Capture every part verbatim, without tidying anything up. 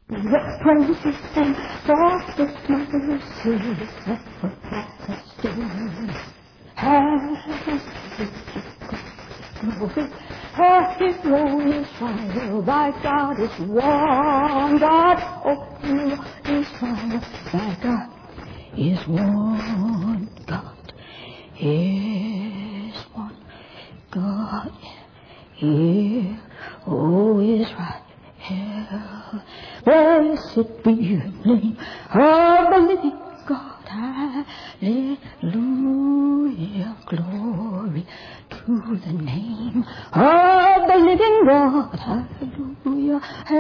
What praises and softest mercies that protect us still has her hero is fire, by God is one. God, oh, hero is fire, by God is one. God is one. God here, oh, Israel. Blessed be the name of the living God. Hallelujah. Glory to the name of the living God. Hallelujah.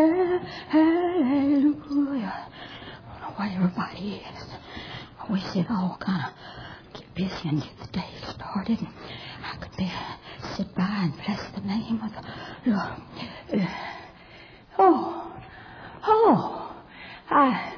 Hallelujah. I don't know where everybody is. We should all kind of get busy and get the day started. I could be, sit by and bless the name of the Lord. Oh, oh, I,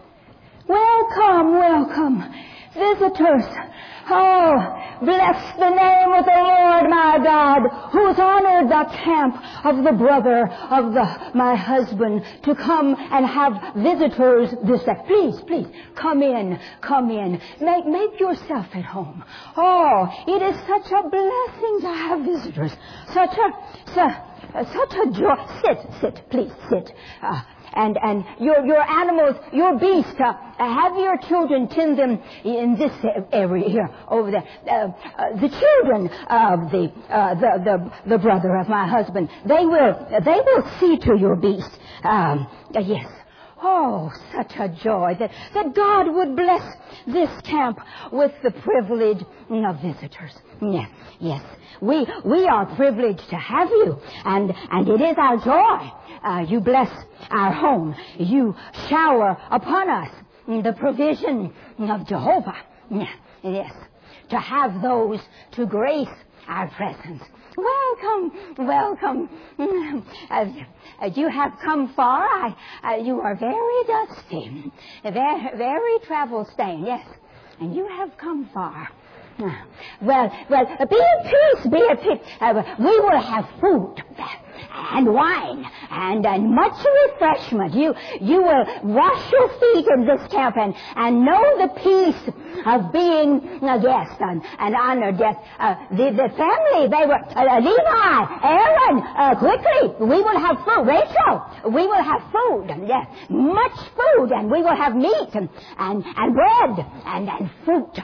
welcome, welcome, visitors. Oh, bless the name of the Lord my God, who's honored the camp of the brother of the, my husband to come and have visitors this day. Please, please, come in, come in. Make, make yourself at home. Oh, it is such a blessing to have visitors. Such a, such, such a joy. Sit, sit, please, sit. Uh, And and your your animals, your beasts, uh, have your children tend them in this area here, over there. Uh, uh, the children of the, uh, the the the brother of my husband, they will they will see to your beasts. Um, uh, yes. Oh, such a joy that, that God would bless this camp with the privilege of visitors. Yes, yes. We we are privileged to have you, and, and it is our joy. Uh, you bless our home. You shower upon us the provision of Jehovah. Yes, yes. To have those to grace our presence. Welcome, welcome. Uh, you have come far. I, uh, you are very dusty, very, very travel-stained, yes. And you have come far. Uh, well, well, be at peace, be at peace. Uh, we will have food and wine and, and much refreshment. You you will wash your feet in this camp and, and know the peace of being a guest and, and honored guest. Uh, the, the family, they were, uh, Levi, Aaron, uh, quickly, we will have food. Rachel, we will have food. Yes, much food, and we will have meat and, and, and bread and, and fruit.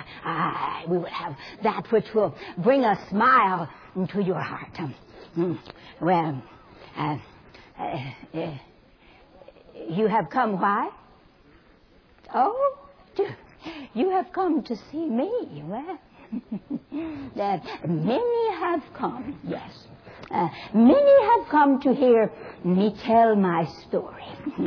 Uh, we will have that which will bring a smile into your heart. Um, well, uh, uh, uh, you have come why? Oh, you have come to see me. Well, uh, many have come, yes. Uh, many have come to hear me tell my story.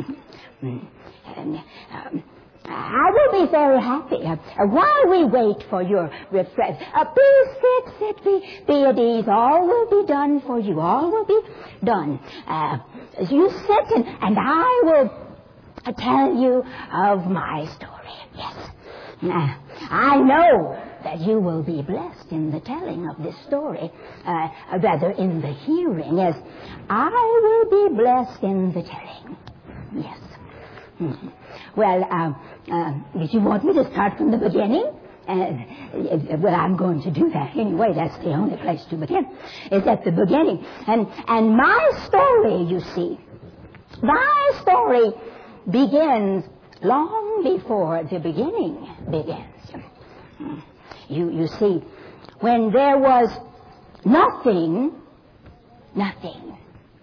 and, um, I will be very happy uh, while we wait for your refresh. Uh, please sit, sit, be, be at ease. All will be done for you. All will be done. Uh, you sit and, and I will tell you of my story. Yes. Uh, I know that you will be blessed in the telling of this story, uh, rather in the hearing, as I will be blessed in the telling. Yes. Mm-hmm. Well, uh, uh, did you want me to start from the beginning? Uh, well, I'm going to do that anyway. That's the only place to begin, is at the beginning. And, and my story, you see, my story begins long before the beginning begins. You, you see, when there was nothing, nothing,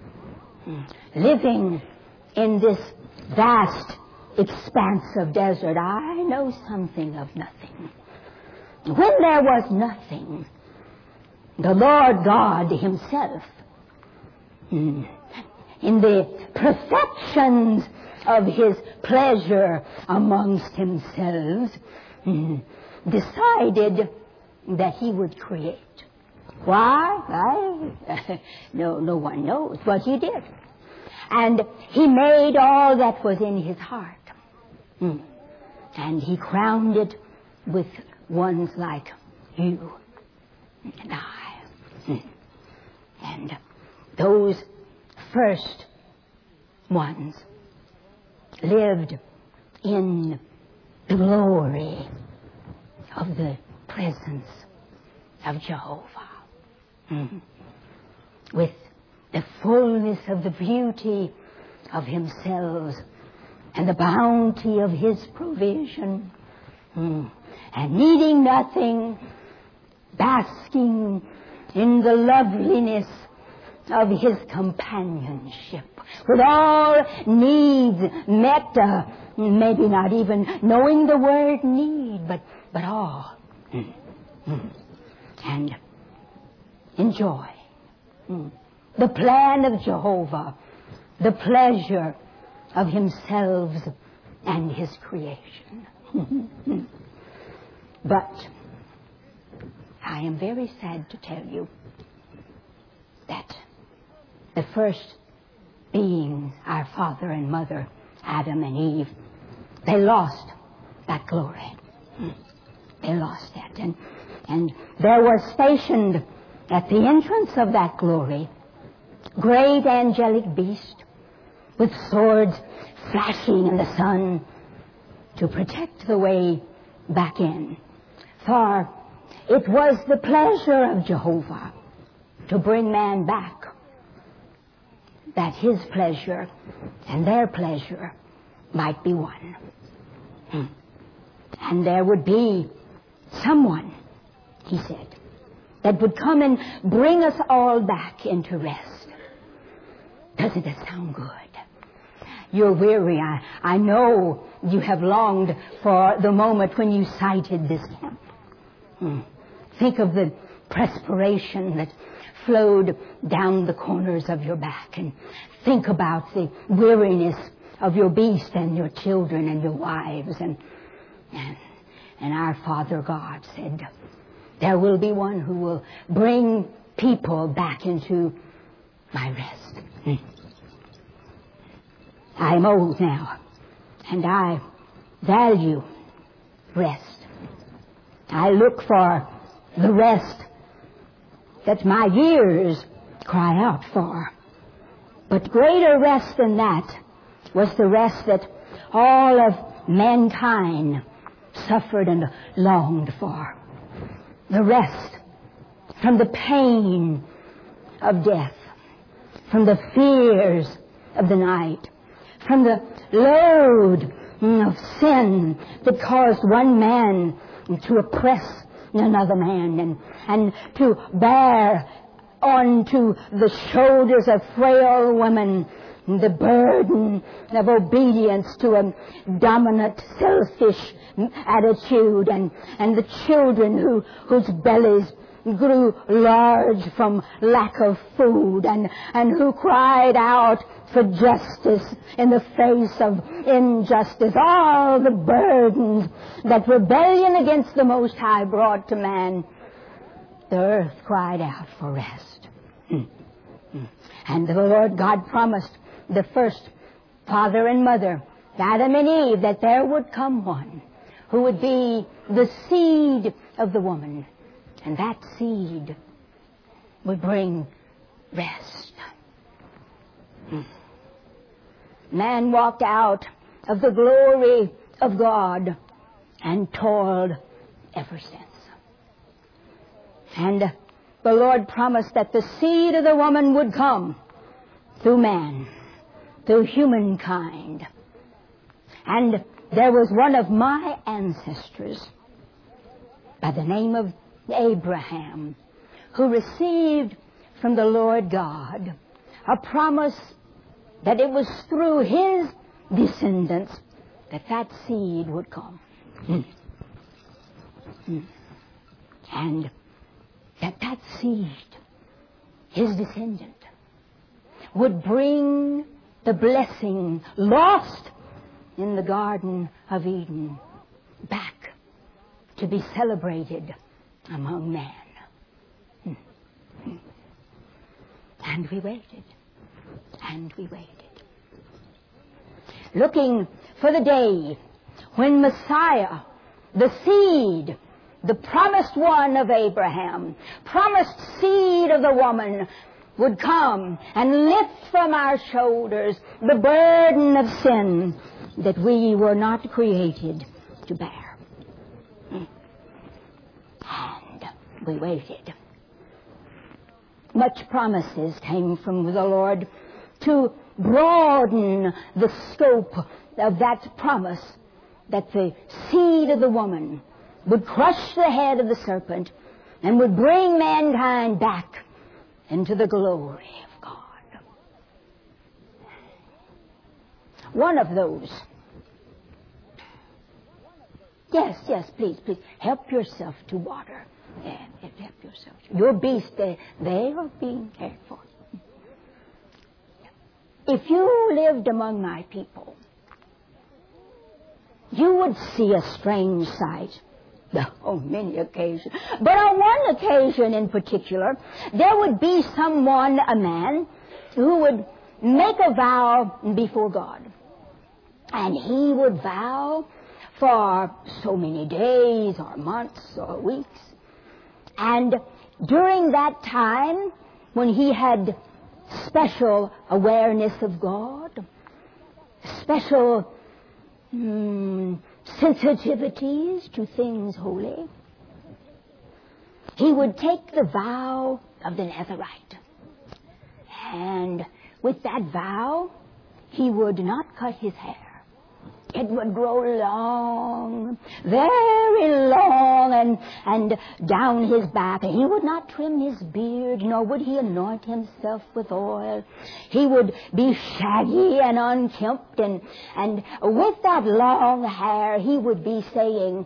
living in this vast expanse of desert, I know something of nothing. When there was nothing, the Lord God himself, in the perfections of his pleasure amongst himself, decided that he would create. Why? I, no, no one knows, but he did. And he made all that was in his heart. Mm. And he crowned it with ones like you and I. Mm. And those first ones lived in the glory of the presence of Jehovah, mm-hmm. with the fullness of the beauty of Himself and the bounty of His provision, mm. and needing nothing, basking in the loveliness of His companionship, with all needs met, uh, maybe not even knowing the word need, but, but all. Mm. Mm. And enjoy mm. the plan of Jehovah, the pleasure of Himself and His creation. But I am very sad to tell you that the first beings, our father and mother, Adam and Eve, they lost that glory. They lost that. And, and there was stationed at the entrance of that glory great angelic beast with swords flashing in the sun to protect the way back in. For it was the pleasure of Jehovah to bring man back, that His pleasure and their pleasure might be one. Hmm. And there would be someone, He said, that would come and bring us all back into rest. Doesn't it sound good? You're weary. I, I know you have longed for the moment when you sighted this camp. Hmm. Think of the perspiration that flowed down the corners of your back, and think about the weariness of your beast and your children and your wives. And, and, and our Father God said, there will be one who will bring people back into my rest. Hmm. I'm old now, and I value rest. I look for the rest that my years cry out for. But greater rest than that was the rest that all of mankind suffered and longed for. The rest from the pain of death, from the fears of the night, from the load of sin that caused one man to oppress another man, and, and to bear onto the shoulders of frail women the burden of obedience to a dominant, selfish attitude, and, and the children who, whose bellies grew large from lack of food, and, and who cried out for justice in the face of injustice. All the burdens that rebellion against the Most High brought to man. The earth cried out for rest. And the Lord God promised the first father and mother, Adam and Eve, that there would come one who would be the seed of the woman. And that seed would bring rest. Man walked out of the glory of God and toiled ever since. And the Lord promised that the seed of the woman would come through man, through humankind. And there was one of my ancestors by the name of Abraham who received from the Lord God a promise that it was through his descendants that that seed would come. Mm. Mm. And that that seed, his descendant, would bring the blessing lost in the Garden of Eden back to be celebrated among men. Mm. Mm. And we waited. And we waited. Looking for the day when Messiah, the seed, the promised one of Abraham, promised seed of the woman, would come and lift from our shoulders the burden of sin that we were not created to bear. And we waited. Much promises came from the Lord to broaden the scope of that promise that the seed of the woman would crush the head of the serpent and would bring mankind back into the glory of God. One of those. Yes, yes, please, please, help yourself to water. Yeah, help yourself. Your beasts, they, they are being cared for. If you lived among my people, you would see a strange sight. On many occasions. But on one occasion in particular, there would be someone, a man, who would make a vow before God. And he would vow for so many days or months or weeks. And during that time, when he had special awareness of God, special hmm, sensitivities to things holy, he would take the vow of the Nazarite. And with that vow, he would not cut his hair. It would grow long, very long, and, and down his back. He would not trim his beard, nor would he anoint himself with oil. He would be shaggy and unkempt, and, and with that long hair, he would be saying,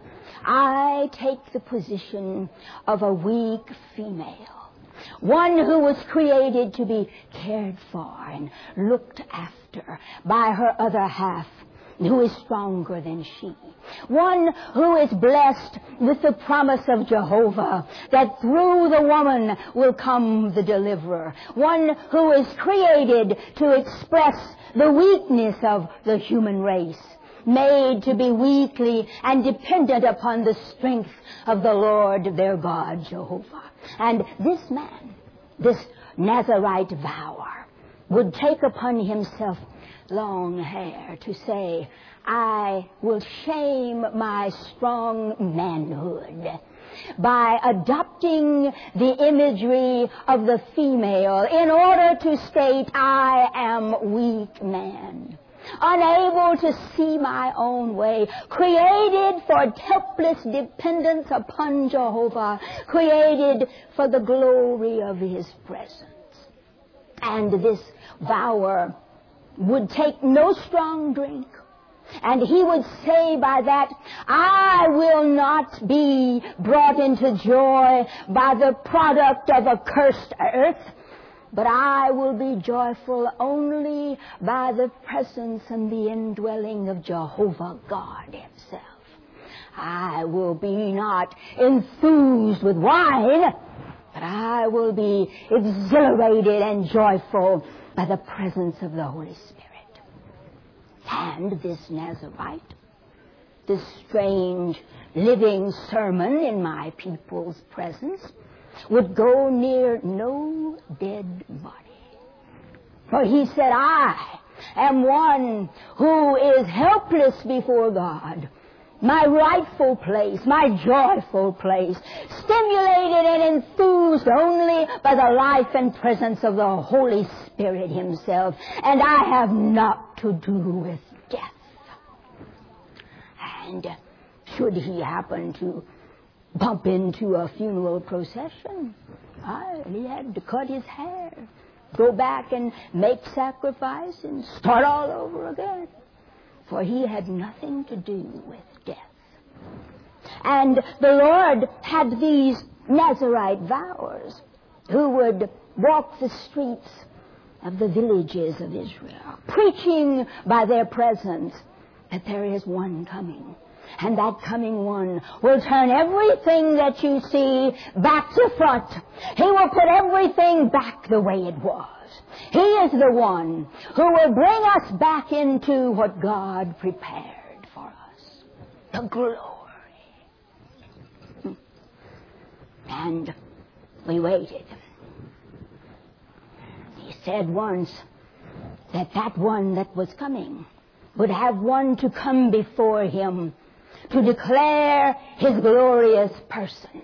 I take the position of a weak female, one who was created to be cared for and looked after by her other half, who is stronger than she. One who is blessed with the promise of Jehovah, that through the woman will come the deliverer. One who is created to express the weakness of the human race, made to be weakly and dependent upon the strength of the Lord their God, Jehovah. And this man, this Nazarite vower, would take upon himself long hair to say, I will shame my strong manhood by adopting the imagery of the female in order to state I am weak man, unable to see my own way, created for helpless dependence upon Jehovah, created for the glory of His presence. And this vower would take no strong drink. And he would say by that, I will not be brought into joy by the product of a cursed earth, but I will be joyful only by the presence and the indwelling of Jehovah God Himself. I will be not enthused with wine, but I will be exhilarated and joyful by the presence of the Holy Spirit. And this Nazarite, this strange living sermon in my people's presence, would go near no dead body. For he said, I am one who is helpless before God. My rightful place, my joyful place, stimulated and enthused only by the life and presence of the Holy Spirit Himself. And I have naught to do with death. And should he happen to bump into a funeral procession, I, he had to cut his hair, go back and make sacrifice and start all over again. For he had nothing to do with death. And the Lord had these Nazarite vowers who would walk the streets of the villages of Israel, preaching by their presence that there is one coming. And that coming one will turn everything that you see back to front. He will put everything back the way it was. He is the one who will bring us back into what God prepared for us. The glory. And we waited. He said once that that one that was coming would have one to come before him to declare his glorious person.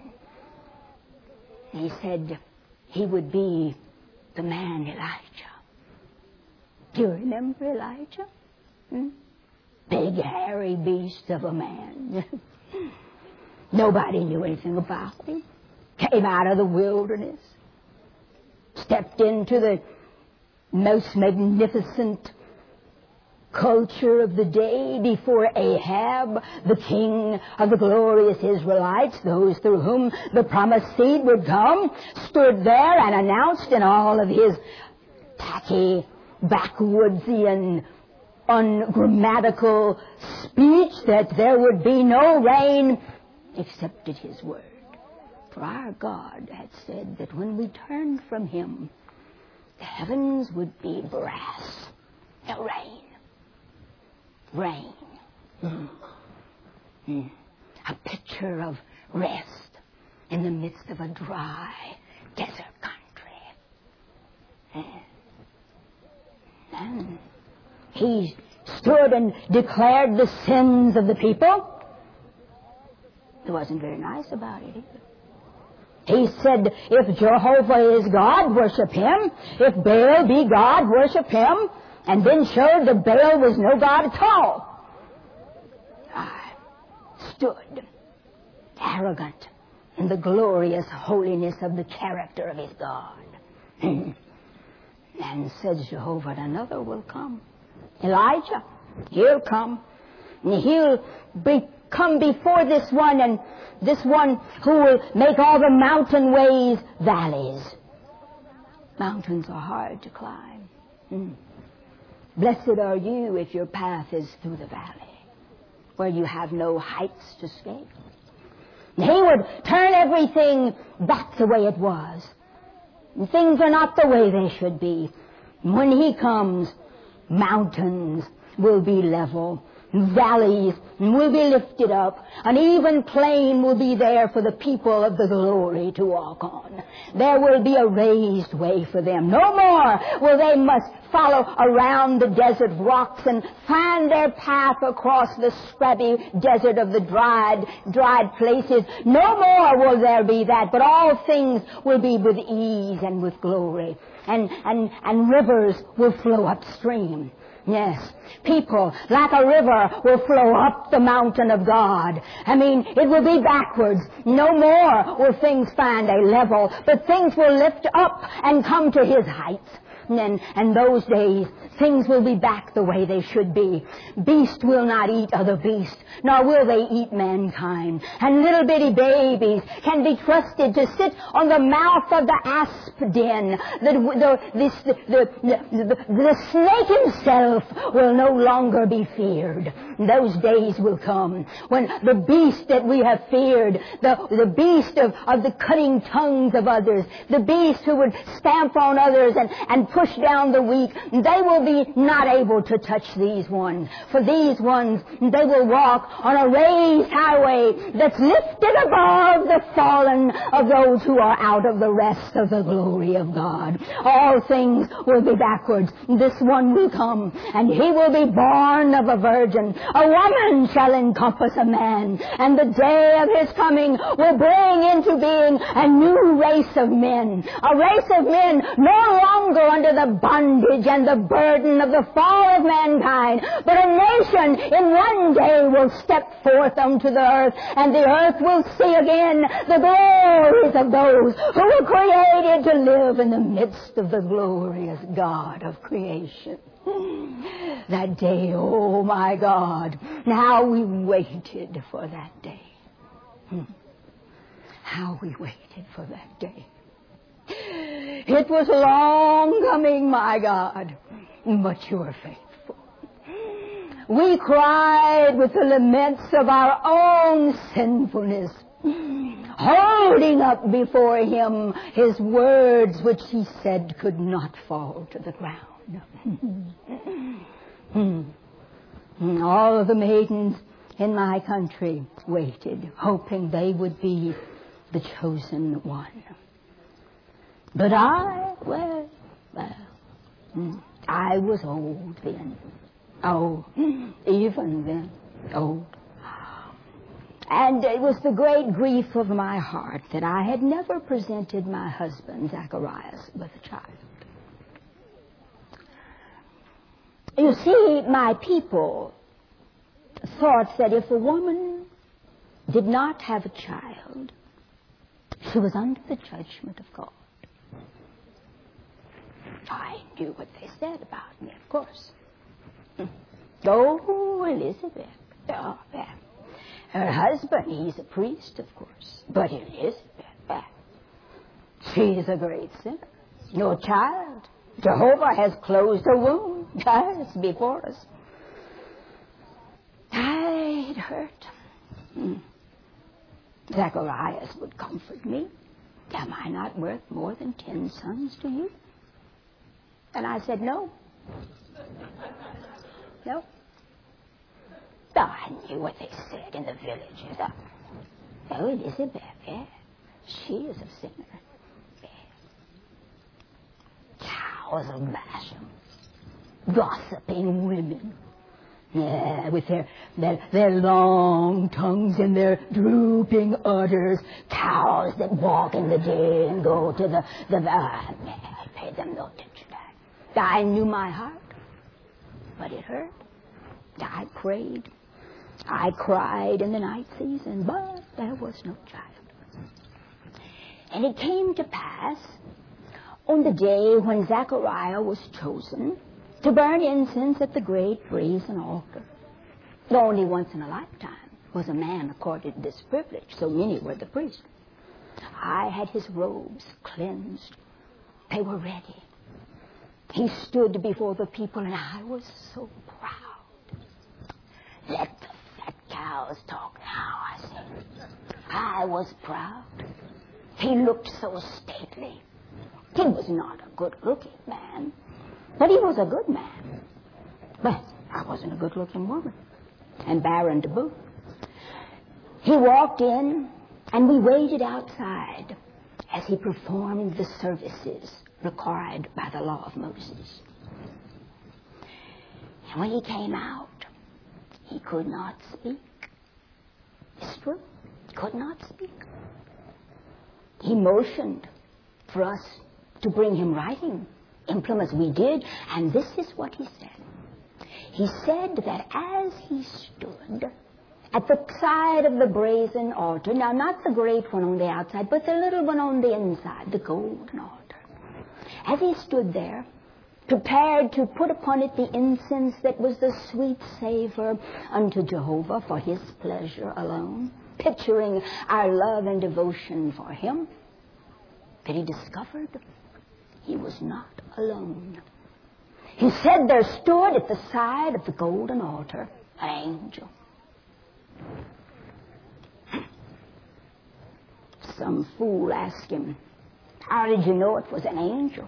He said he would be the man Elijah. Do you remember Elijah? Hmm? Big, hairy beast of a man. Nobody knew anything about him. Came out of the wilderness. Stepped into the most magnificent culture of the day before Ahab, the king of the glorious Israelites, those through whom the promised seed would come, stood there and announced in all of his tacky, backwoodsian, ungrammatical speech that there would be no rain except at his word. For our God had said that when we turned from him, the heavens would be brass. No rain. Rain. Mm. Mm. A picture of rest in the midst of a dry desert country. Mm. And he stood and declared the sins of the people. He wasn't very nice about it either. He said, if Jehovah is God, worship him. If Baal be God, worship him. And then showed that Baal was no God at all. I stood arrogant in the glorious holiness of the character of his God. And said Jehovah, another will come. Elijah, he'll come. And he'll be, come before this one, and this one who will make all the mountain ways valleys. Mountains are hard to climb. Mm. Blessed are you if your path is through the valley, where you have no heights to scale. He would turn everything back the way it was. And things are not the way they should be. When he comes, mountains will be level. Valleys will be lifted up. An even plain will be there for the people of the glory to walk on. There will be a raised way for them. No more will they must follow around the desert rocks and find their path across the scrubby desert of the dried, dried places. No more will there be that, but all things will be with ease and with glory. And, and, and rivers will flow upstream. Yes, people, like a river, will flow up the mountain of God. I mean, it will be backwards. No more will things find a level, but things will lift up and come to his heights. And, and those days, things will be back the way they should be. Beast will not eat other beasts, nor will they eat mankind. And little bitty babies can be trusted to sit on the mouth of the asp den. The, the, this, the, the, the, the snake himself will no longer be feared. Those days will come when the beast that we have feared, the, the beast of, of the cutting tongues of others, the beast who would stamp on others and, and push down the weak, they will be not able to touch these ones. For these ones, they will walk on a raised highway that's lifted above the fallen of those who are out of the rest of the glory of God. All things will be backwards. This one will come, and he will be born of a virgin. A woman shall encompass a man, and the day of his coming will bring into being a new race of men. A race of men no longer under the bondage and the burden of the fall of mankind, but a nation in one day will step forth unto the earth, and the earth will see again the glories of those who were created to live in the midst of the glorious God of creation. That day, oh my God, how we waited for that day. How we waited for that day. It was long coming, my God, but you were faithful. We cried with the laments of our own sinfulness, holding up before him his words which he said could not fall to the ground. All of the maidens in my country waited, hoping they would be the chosen one. But I, well, well, I was old then. Oh, even then. Oh. And it was the great grief of my heart that I had never presented my husband, Zacharias, with a child. You see, my people thought that if a woman did not have a child, she was under the judgment of God. I knew what they said about me, of course. Oh, Elizabeth. Oh, yeah. Her husband, he's a priest, of course. But Elizabeth, yeah. She's a great sinner. No child. Jehovah has closed her womb. Yes, before us. It hurt. Hmm. Zacharias would comfort me. Am I not worth more than ten sons to you? And I said, no. No. Oh, I knew what they said in the villages. Oh, oh Elizabeth, yeah. She is a sinner. Yeah. Cows of Basham. Gossiping women. Yeah, with their, their their long tongues and their drooping udders. Cows that walk in the day and go to the... the uh, I paid them no attention. I knew my heart, but it hurt. I prayed. I cried in the night season, but there was no child. And it came to pass on the day when Zechariah was chosen to burn incense at the great brazen altar. Only once in a lifetime was a man accorded this privilege, so many were the priests. I had his robes cleansed. They were ready. He stood before the people, and I was so proud. Let the fat cows talk now, I said. I was proud. He looked so stately. He was not a good-looking man, but he was a good man. But I wasn't a good-looking woman, and barren to boot. He walked in, and we waited outside as he performed the services required by the law of Moses. And when he came out, he could not speak. It's true. Could not speak. He motioned for us to bring him writing implements. We did, and this is what he said. He said that as he stood at the side of the brazen altar, now not the great one on the outside, but the little one on the inside, the golden altar. As he stood there, prepared to put upon it the incense that was the sweet savor unto Jehovah for his pleasure alone, picturing our love and devotion for him, that he discovered he was not alone. He said there stood at the side of the golden altar an angel. Some fool asked him, how did you know it was an angel?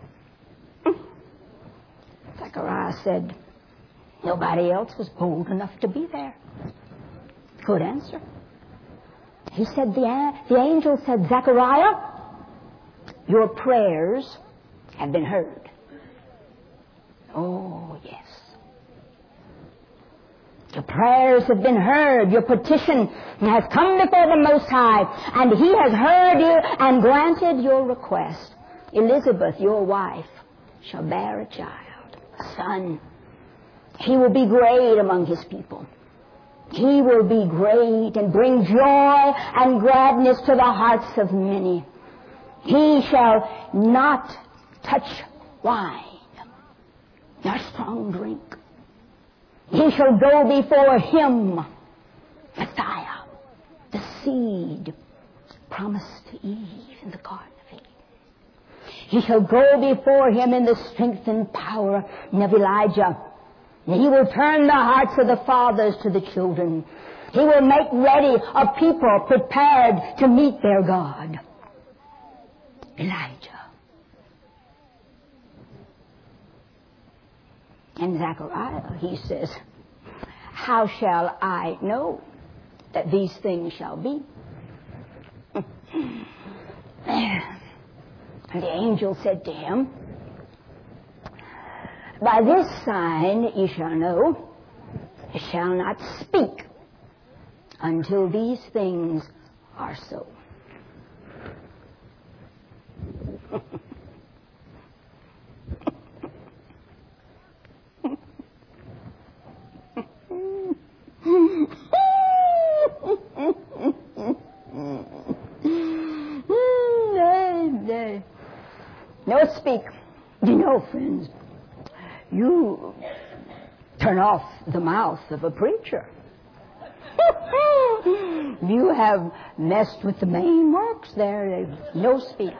Zechariah said, nobody else was bold enough to be there. Good answer. He said, the, the angel said, Zechariah, your prayers have been heard. Oh, yes. Your prayers have been heard. Your petition has come before the Most High, and He has heard you and granted your request. Elizabeth, your wife, shall bear a child, a son. He will be great among His people. He will be great and bring joy and gladness to the hearts of many. He shall not touch wine nor strong drink. He shall go before him, Messiah, the seed promised to Eve in the Garden of Eden. He shall go before him in the strength and power of Elijah. And he will turn the hearts of the fathers to the children. He will make ready a people prepared to meet their God. Elijah. And Zechariah, he says, how shall I know that these things shall be? And the angel said to him, by this sign ye shall know shall not speak until these things are so. No speak. You know, friends, you turn off the mouth of a preacher. You have messed with the main works there. No speak.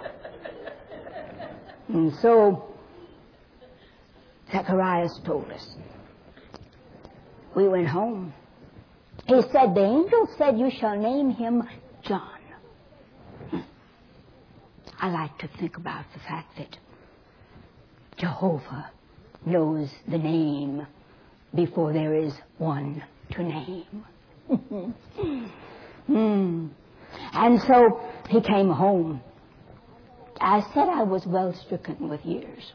And so Zacharias told us. We went home. He said, the angel said, you shall name him John. I like to think about the fact that Jehovah knows the name before there is one to name. mm. And so he came home. I said I was well stricken with years.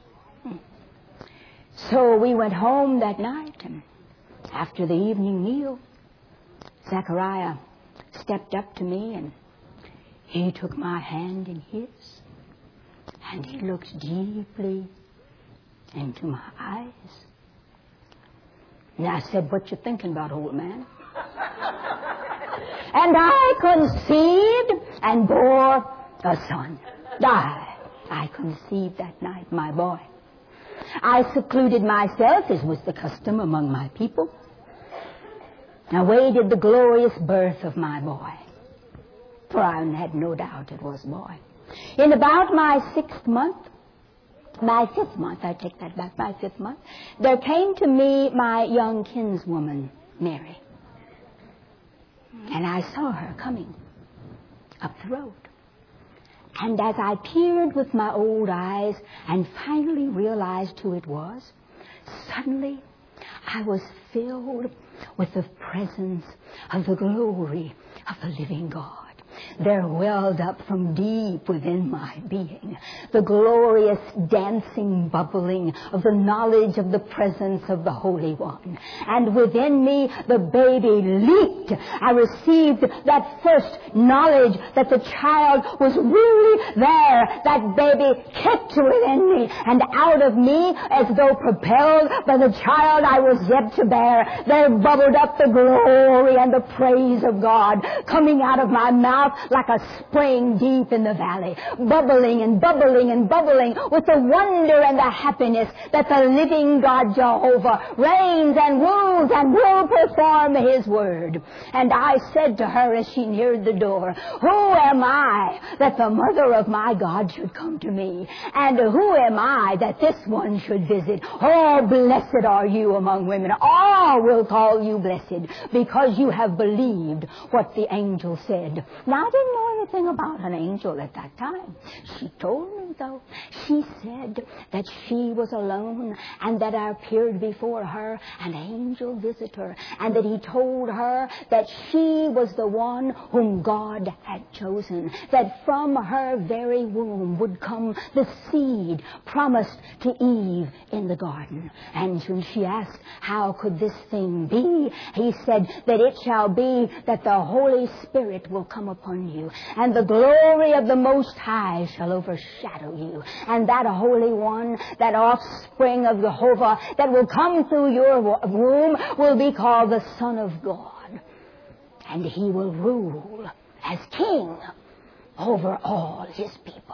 So we went home that night, and after the evening meal, Zechariah stepped up to me and he took my hand in his, and he looked deeply into my eyes. And I said, what you thinking about, old man? And I conceived and bore a son. I, I conceived that night, my boy. I secluded myself, as was the custom among my people, and awaited the glorious birth of my boy. For I had no doubt it was a boy. In about my sixth month, my fifth month, I take that back, my fifth month, there came to me my young kinswoman, Mary. And I saw her coming up the road. And as I peered with my old eyes and finally realized who it was, suddenly I was filled with the presence of the glory of the living God. There welled up from deep within my being the glorious dancing bubbling of the knowledge of the presence of the Holy One. And within me the baby leaped. I received that first knowledge that the child was really there. That baby kicked within me, and out of me, as though propelled by the child I was yet to bear, there bubbled up the glory and the praise of God, coming out of my mouth like a spring deep in the valley, bubbling and bubbling and bubbling with the wonder and the happiness that the living God Jehovah reigns and rules and will perform His word. And I said to her as she neared the door, who am I that the mother of my God should come to me? And who am I that this one should visit? Oh, blessed are you among women. All will call you blessed because you have believed what the angel said. Now, I didn't know anything about an angel at that time. She told me, though. She said that she was alone and that I appeared before her, an angel visitor, and that he told her that she was the one whom God had chosen, that from her very womb would come the seed promised to Eve in the garden. And when she asked, how could this thing be? He said that it shall be that the Holy Spirit will come upon you, and the glory of the Most High shall overshadow you. And that Holy One, that offspring of Jehovah that will come through your womb will be called the Son of God. And He will rule as King over all His people.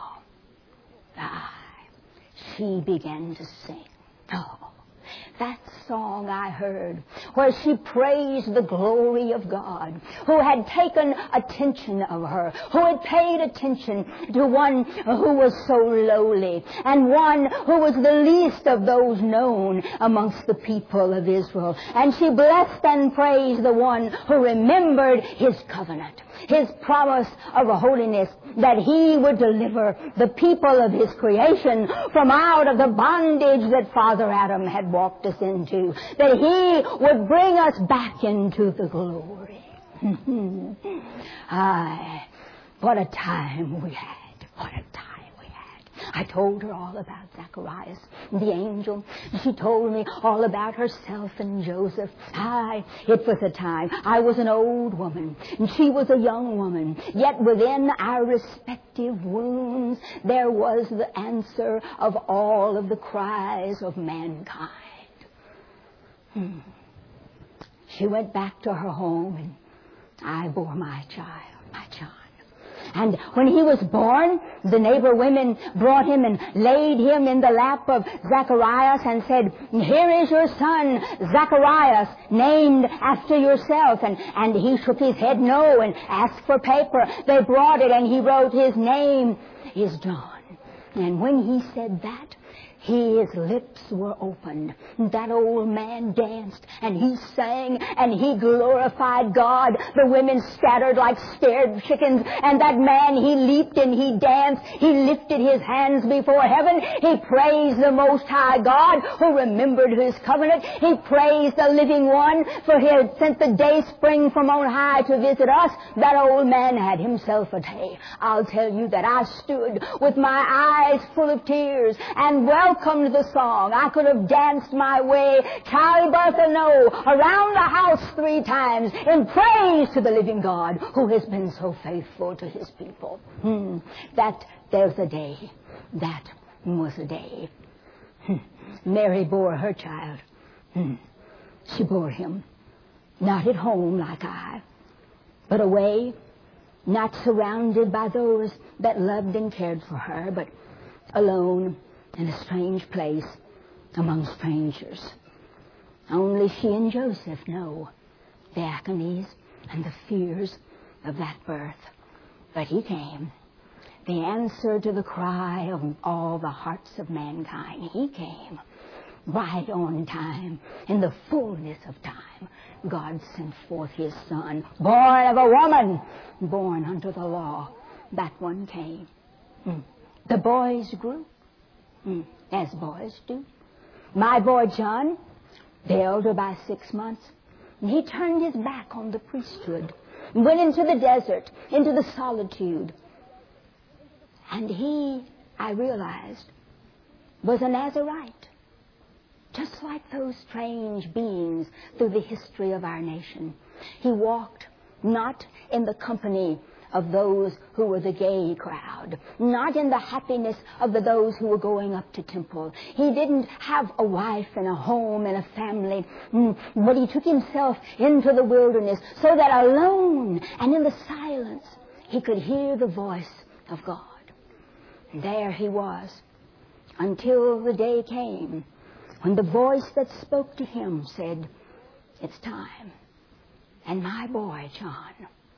Ah, she began to sing. Oh, that song I heard where she praised the glory of God, who had taken attention of her, who had paid attention to one who was so lowly and one who was the least of those known amongst the people of Israel. And she blessed and praised the one who remembered His covenant, His promise of holiness, that He would deliver the people of His creation from out of the bondage that Father Adam had walked us into, that He would bring us back into the glory. Aye, what a time we had. What a time we had. I told her all about Zacharias, the angel. She told me all about herself and Joseph. I, it was a time. I was an old woman, and she was a young woman. Yet within our respective wombs, there was the answer of all of the cries of mankind. Hmm. She went back to her home, and I bore my child, my John. And when he was born, the neighbor women brought him and laid him in the lap of Zacharias and said, "Here is your son, Zacharias, named after yourself." And, and he shook his head no and asked for paper. They brought it, and he wrote, "His name is John." And when he said that, his lips were opened. That old man danced, and he sang, and he glorified God. The women scattered like scared chickens, and that man, he leaped and he danced. He lifted his hands before heaven. He praised the Most High God who remembered his covenant. He praised the living one, for he had sent the day spring from on high to visit us. That old man had himself a day. I'll tell you that I stood with my eyes full of tears and well welcomed the song. I could have danced my way, Charlie Bartholomew, around the house three times in praise to the living God who has been so faithful to his people. Hmm. That, there's a day. That was a day. Hmm. Mary bore her child. Hmm. She bore him, not at home like I, but away, not surrounded by those that loved and cared for her, but alone in a strange place among strangers. Only she and Joseph know the agonies and the fears of that birth. But he came, the answer to the cry of all the hearts of mankind. He came right on time, in the fullness of time. God sent forth his son, born of a woman, born under the law. That one came. Mm. The boys grew, mm. as boys do. My boy John, the elder by six months, and he turned his back on the priesthood and went into the desert, into the solitude. And he, I realized, was a Nazarite, just like those strange beings through the history of our nation. He walked not in the company of those who were the gay crowd, not in the happiness of the, those who were going up to temple. He didn't have a wife and a home and a family, but he took himself into the wilderness so that alone and in the silence he could hear the voice of God. And there he was until the day came when the voice that spoke to him said, "It's time." And my boy John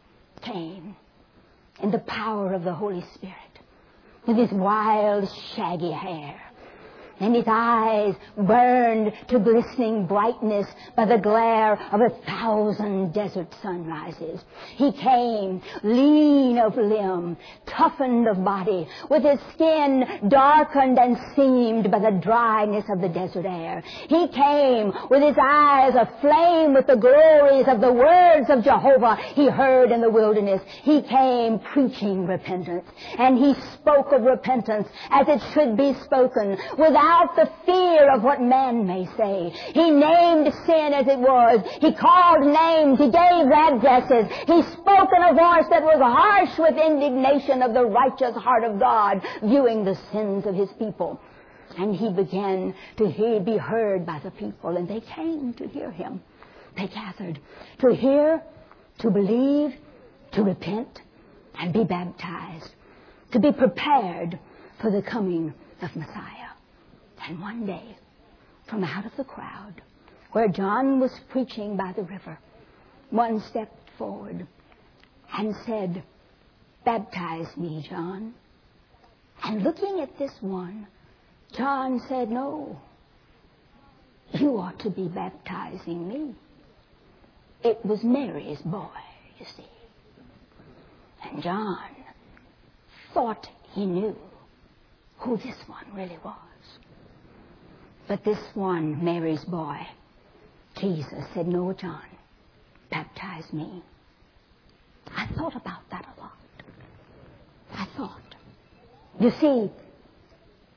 came in the power of the Holy Spirit, with his wild, shaggy hair, and his eyes burned to glistening brightness by the glare of a thousand desert sunrises. He came lean of limb, toughened of body, with his skin darkened and seamed by the dryness of the desert air. He came with his eyes aflame with the glories of the words of Jehovah he heard in the wilderness. He came preaching repentance, and he spoke of repentance as it should be spoken, without the fear of what man may say. He named sin as it was. He called names. He gave addresses. He spoke in a voice that was harsh with indignation of the righteous heart of God, viewing the sins of his people. And he began to hear, be heard by the people, and they came to hear him. They gathered to hear, to believe, to repent, and be baptized, to be prepared for the coming of Messiah. And one day, from out of the crowd, where John was preaching by the river, one stepped forward and said, "Baptize me, John." And looking at this one, John said, "No, you ought to be baptizing me." It was Mary's boy, you see. And John thought he knew who this one really was. But this one, Mary's boy, Jesus, said, "No, John, baptize me." I thought about that a lot. I thought. You see,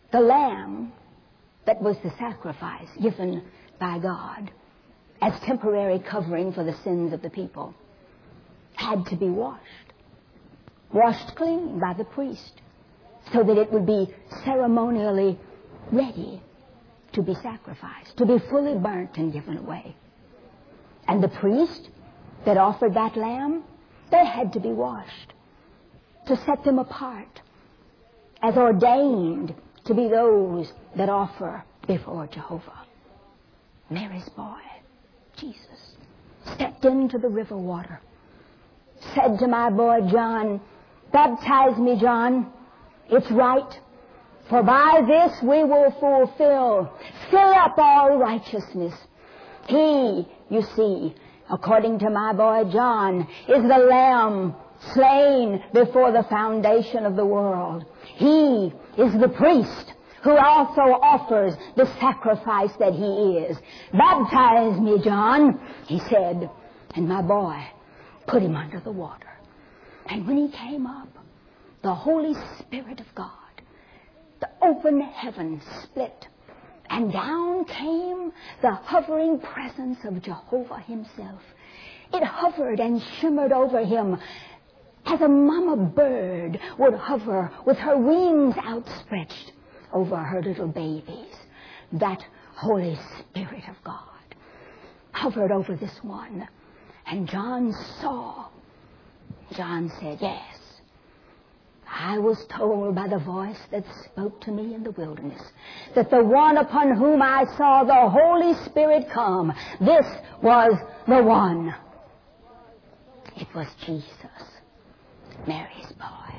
The lamb that was the sacrifice given by God as temporary covering for the sins of the people had to be washed. Washed clean by the priest so that it would be ceremonially ready to be sacrificed, to be fully burnt and given away. And the priest that offered that lamb, they had to be washed to set them apart as ordained to be those that offer before Jehovah. Mary's boy, Jesus, stepped into the river water, said to my boy John, "Baptize me, John. It's right. For by this we will fulfill, fill up all righteousness." He, you see, according to my boy John, is the Lamb slain before the foundation of the world. He is the priest who also offers the sacrifice that he is. "Baptize me, John," he said. And my boy put him under the water. And when he came up, the Holy Spirit of God, the open heaven split, and down came the hovering presence of Jehovah himself. It hovered and shimmered over him as a mama bird would hover with her wings outstretched over her little babies. That Holy Spirit of God hovered over this one. And John saw. John said, "Yes, I was told by the voice that spoke to me in the wilderness that the one upon whom I saw the Holy Spirit come, this was the one." It was Jesus, Mary's boy.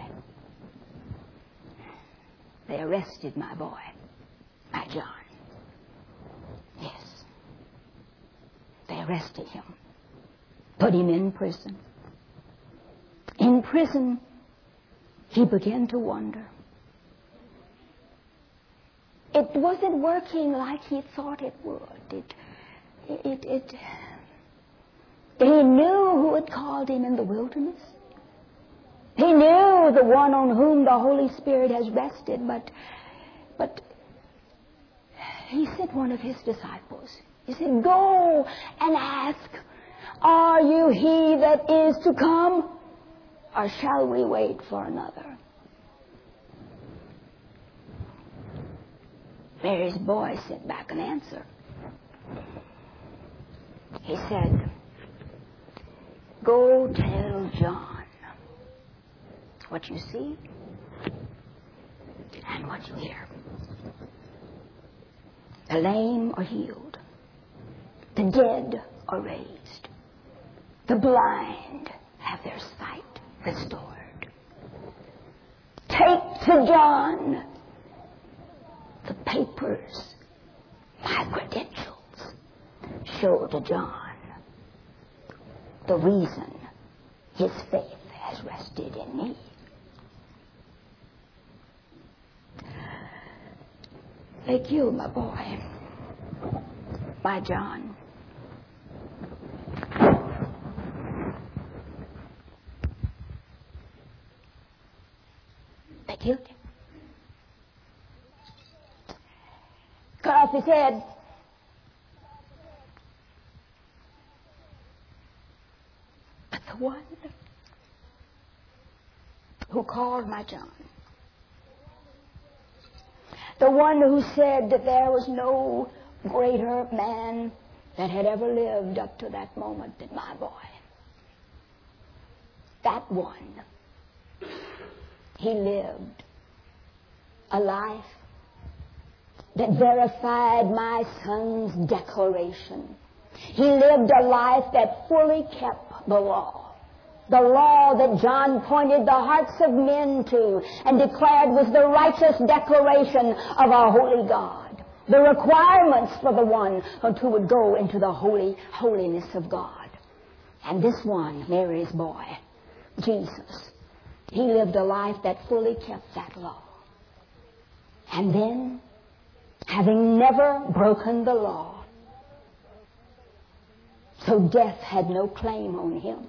They arrested my boy, my John. Yes. They arrested him, put him in prison. In prison, he began to wonder. It wasn't working like he thought it would. It, it, it, he knew who had called him in the wilderness. He knew the one on whom the Holy Spirit has rested, but, but he sent one of his disciples. He said, "Go and ask, are you he that is to come, or shall we wait for another?" Mary's boy sent back an answer. He said, "Go tell John what you see and what you hear. The lame are healed. The dead are raised. The blind have their sight restored. Take to John the papers, my credentials. Show to John the reason his faith has rested in me." They killed my boy, my John. They killed him. Cut off his head. But the one who called my John, the one who said that there was no greater man that had ever lived up to that moment than my boy, that one, he lived a life that verified my son's declaration. He lived a life that fully kept the law. The law that John pointed the hearts of men to and declared was the righteous declaration of our holy God. The requirements for the one who would go into the holy holiness of God. And this one, Mary's boy, Jesus, he lived a life that fully kept that law. And then, having never broken the law, so death had no claim on him,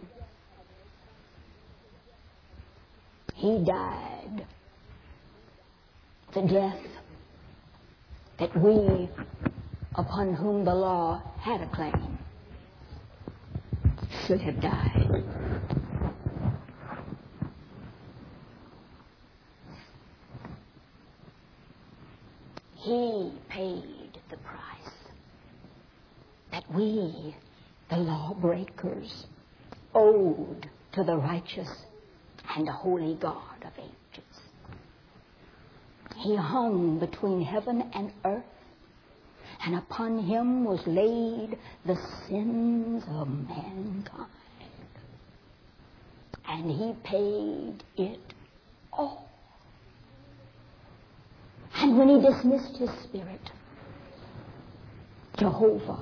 he died the death that we, upon whom the law had a claim, should have died. He paid the price that we, the lawbreakers, owed to the righteous and holy God of ages. He hung between heaven and earth, and upon him was laid the sins of mankind. And he paid it all. And when he dismissed his spirit, Jehovah,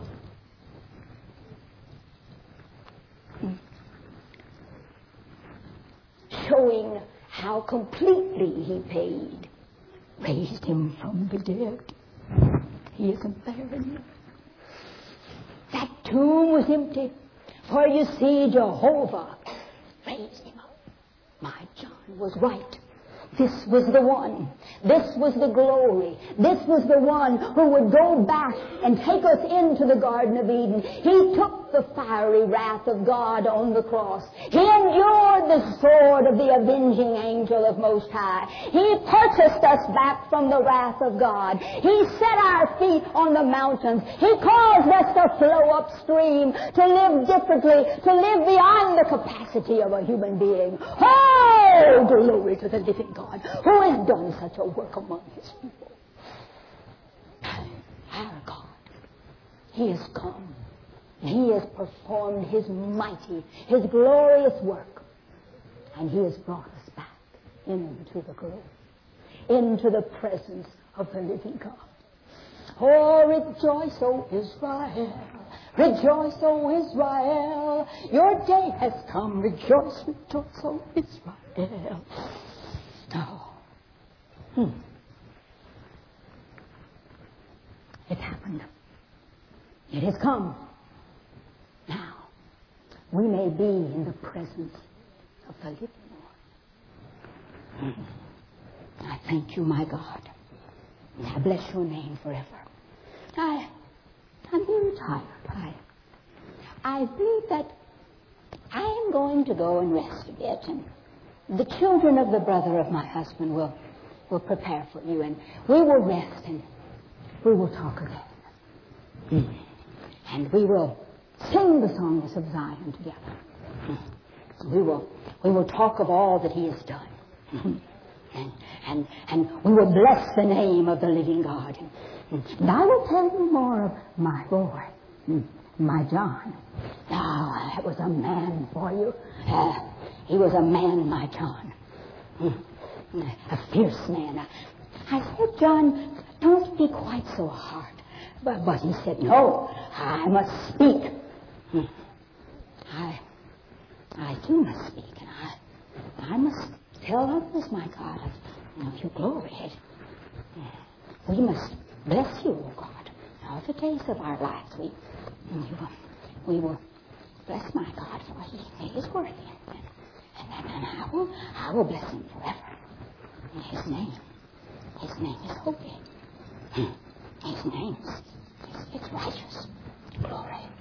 showing how completely he paid, raised him from the dead. He isn't there anymore. That tomb was empty, for you see, Jehovah raised him up. My John was right. This was the one. This was the glory. This was the one who would go back and take us into the Garden of Eden. He took the fiery wrath of God on the cross. He endured the sword of the avenging angel of Most High. He purchased us back from the wrath of God. He set our feet on the mountains. He caused us to flow upstream, to live differently, to live beyond the capacity of a human being. Oh, glory to the living God, who has done such a work among his people. Our God, he has come. He has performed his mighty, his glorious work. And he has brought us back into the glory, into the presence of the living God. Oh, rejoice, O Israel. Rejoice, O Israel. Your day has come. Rejoice, rejoice, O Israel. Oh. Hmm. It happened. It has come. Now, we may be in the presence of the living one. Hmm. I thank you, my God. And I bless your name forever. I, I'm very tired. I, I believe that I am going to go and rest a bit, and the children of the brother of my husband will, will prepare for you, and we will rest, and we will talk again. Mm. And we will sing the songs of Zion together. Mm. We will we will talk of all that he has done. Mm. And, and, and we will bless the name of the living God. And, and I will tell you more of my boy, mm. my John. Ah, that was a man for you. Uh, he was a man, my John. Mm. A fierce man. I, I said, John, don't be quite so hard. But, but he said, no, I must speak. Hmm. I I too must speak, and I I must tell others, my God, of, of your glory. We must bless you, O God. All the days of our lives, we, we, will, we will bless my God, for he, he is worthy. And, and, and I, will, I will bless him forever. In his name, his name is holy. His name is it's righteous. Glory.